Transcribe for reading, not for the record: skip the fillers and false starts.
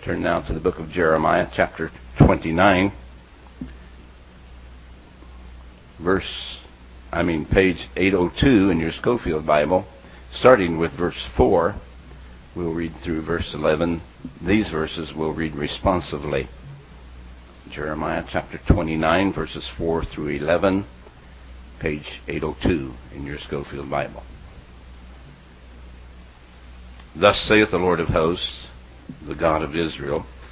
Turn now to the book of Jeremiah, chapter 29, page 802 in your Schofield Bible, starting with verse 4. We'll read through verse 11. These verses we'll read responsively. Jeremiah chapter 29, verses 4 through 11, page 802 in your Schofield Bible. Thus saith the Lord of hosts, the God of Israel,